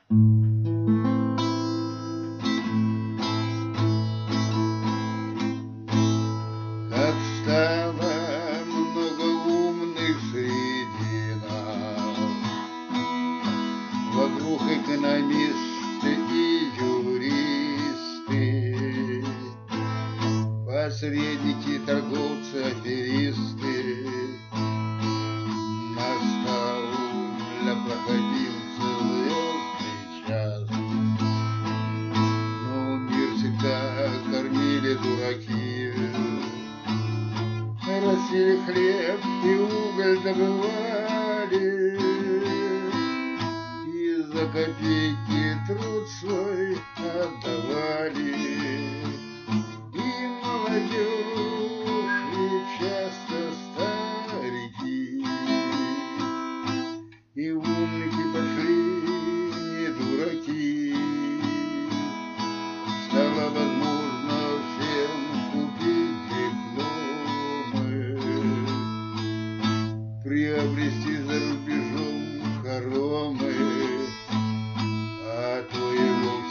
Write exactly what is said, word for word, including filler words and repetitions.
Как стало много умных среди нас, вокруг экономисты и юристы, посредники, торговцы, аферисты. Настал для проходимцев звездный час, но мир всегда кормили дураки. Растили хлеб и уголь добывали, и за копейки труд свой отдавали. И молодежь, и часто старики, и умники пошли не дураки. Стало возможно всем купить дипломы, приобрести за рубежом хоромы, а то и вовсе